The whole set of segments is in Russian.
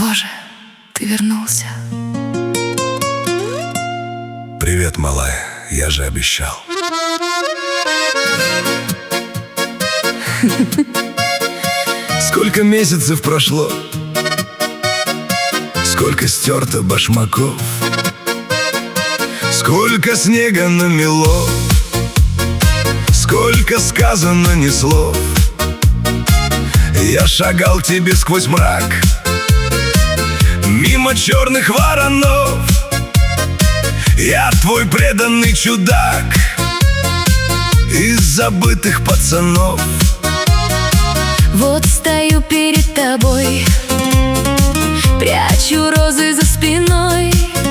Боже, ты вернулся. Привет, малая, я же обещал. Сколько месяцев прошло, сколько стерто башмаков, сколько снега намело, сколько сказано ни слов. Я шагал к тебе сквозь мрак, мимо черных воронов. Я твой преданный чудак из забытых пацанов. Вот стою перед тобой, прячу розы за спиной.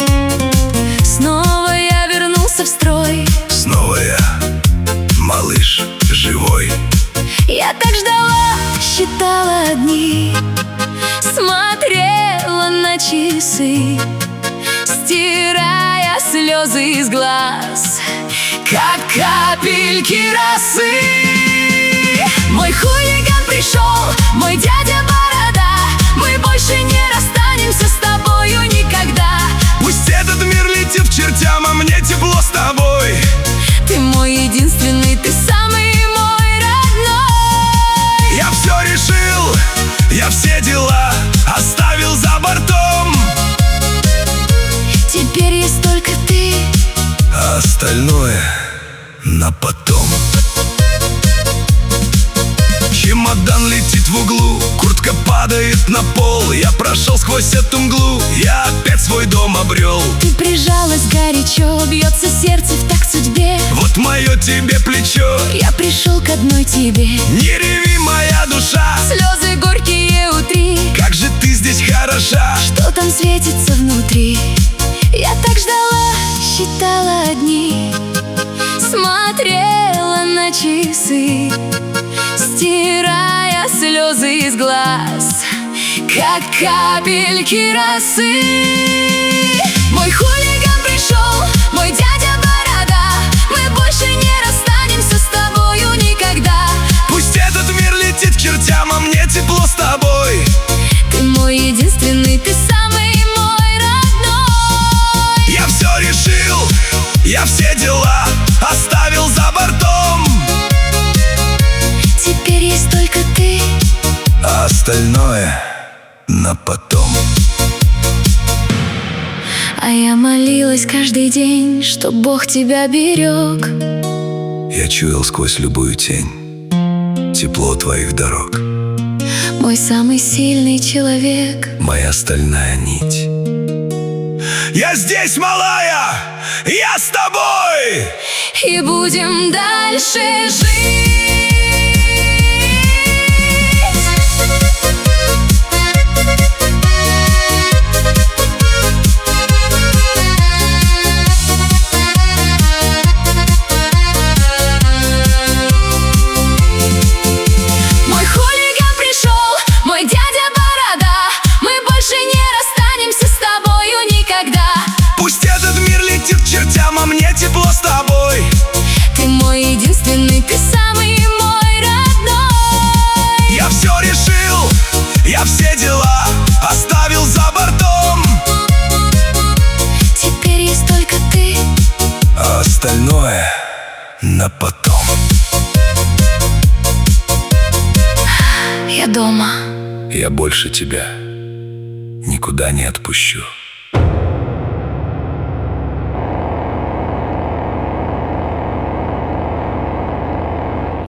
Снова я вернулся в строй. Снова я, малыш, живой. Я так ждала, считала дни, смотрела на часы, стирая слезы из глаз, как капельки росы. Мой хулиган пришел, мой дядя Борода. Мы больше не расстанемся с тобою никогда. Пусть этот мир летит к чертям, а мне тепло с тобой. Ты мой единственный, ты самый мой родной. Я все решил, я все дела оставил за бортом. Теперь есть только ты, А остальное на потом. Чемодан летит в углу, куртка падает на пол. Я прошел сквозь эту мглу, я опять свой дом обрел. ты прижалась горячо, бьется сердце в такт судьбе. Вот мое тебе плечо, Я пришел к одной тебе. не реви, моя душа. Слезы горькие утри, Как же ты здесь хороша. что там светится внутри. Я так ждала, считала дни, смотрела на часы, стирая слезы из глаз, как капельки росы. Мой хулиган пришел, мой дядя Борода. Мы больше не расстанемся с тобою никогда. Пусть этот мир летит к чертям, а мне тепло с тобой. Ты мой единственный, ты самый мой родной. Я все решил, я все дела оставил за бортом. Теперь есть только ты, А остальное на потом. а я молилась каждый день, чтоб Бог тебя берег. Я чуял сквозь любую тень тепло твоих дорог. Мой самый сильный человек. Моя стальная нить. Я здесь, малая, я с тобой. И будем дальше жить. Мой хулиган пришел, мой дядя Борода. Мы больше не расстанемся с тобою никогда. Пусть этот мир летит к чертям, а мне тепло с тобой. Ты мой единственный, ты самый мой родной. Я все решил, я все дела оставил за бортом. Теперь есть только ты, А остальное на потом. я дома. Я больше тебя никуда не отпущу.